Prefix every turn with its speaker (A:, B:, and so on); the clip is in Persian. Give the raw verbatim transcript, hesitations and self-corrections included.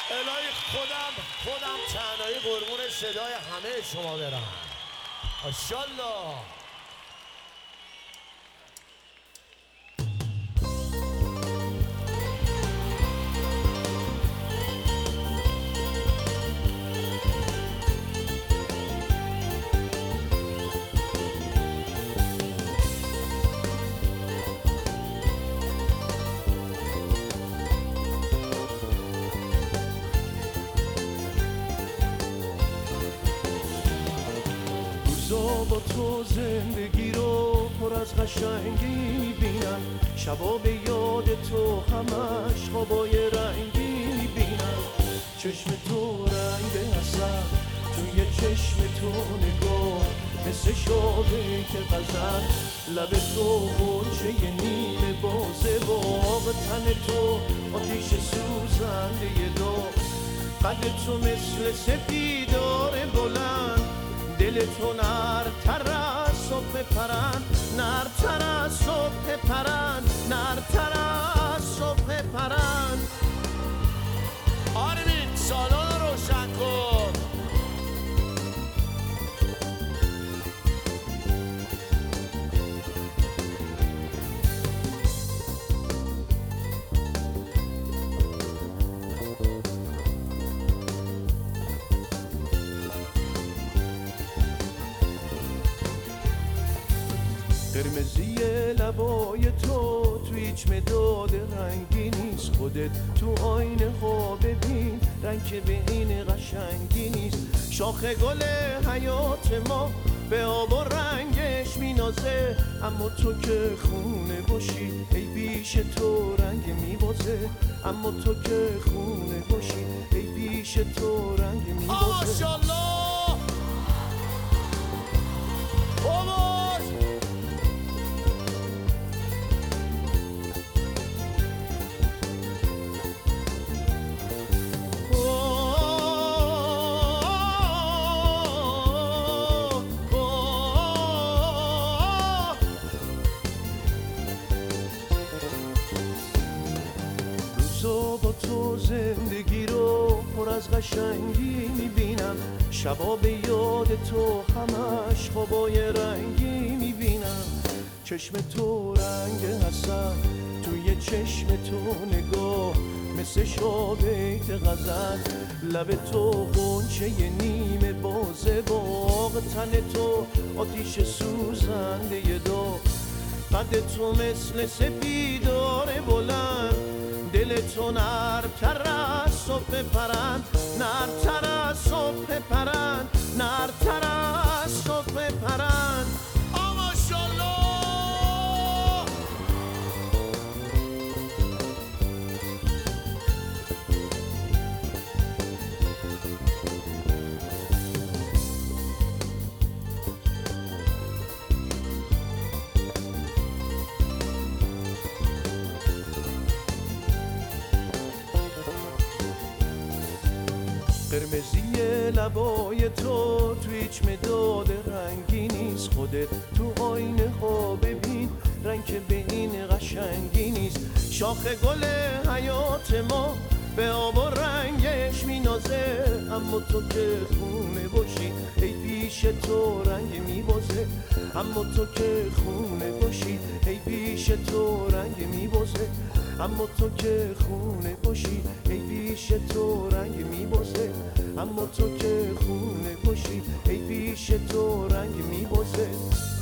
A: الهی خودم خودم تنهایی قربون صدای همه شما برم. ماشاءالله.
B: با تو زندگی رو پر از قشنگی میبینم، شبا به یاد تو همش خوابای رنگی میبینم. چشم تو رنگ حسن، توی چشم تو نگاه مثل شاهی که غزل، لب تو غنچه نیل بازه باغ، تن تو آتیش سوزنده داغ، قد تو مثل سپیدار بلند، دل تو نرتر از صبح پرند، نرتر از صبح پرند، نرتر از صبح پرند.
A: آرمین سالن روشن کن.
B: قرمزی لبای تو تو هیچ مداد رنگی نیست، خودت تو آینه ها ببین رنگ به این قشنگی نیست. شاخ گل حیات ما به آب و رنگش مینازه، اما تو که خونه باشی ای بیش تو رنگ میبازه، اما تو که خونه باشی ای بیش تو رنگ میبازه.
A: ماشاءالله.
B: با تو زندگی رو پر از قشنگی میبینم، شبا به یاد تو همش خوابای رنگی میبینم. چشم تو رنگ حسن، توی چشم تو نگاه مثل شابیت غزل، لب تو غنچه نیم بازه باغ، تن تو آتیش سوزنده داغ، قد تو مثل سپیدار بلند، دل تو نرتر از صبح پرند، نرتر از صبح پرند، نرتر از صبح پرند.
A: ماشاءالله.
B: قرمزی لبای تو تو هیچ مداد رنگی نیست، خودت تو آینه ها ببین رنگ به این قشنگی نیست. شاخ گل حیات ما به آب و رنگش مینازه، اما تو که خونه باشی ای پیش تو رنگ میبازه، اما تو که خونه باشی ای پیش تو رنگ میبازه، اما تو که خونه باشی ای پیش تو رنگ میبازه، اما تو که خونه باشی ای پیش تو رنگ میبازه.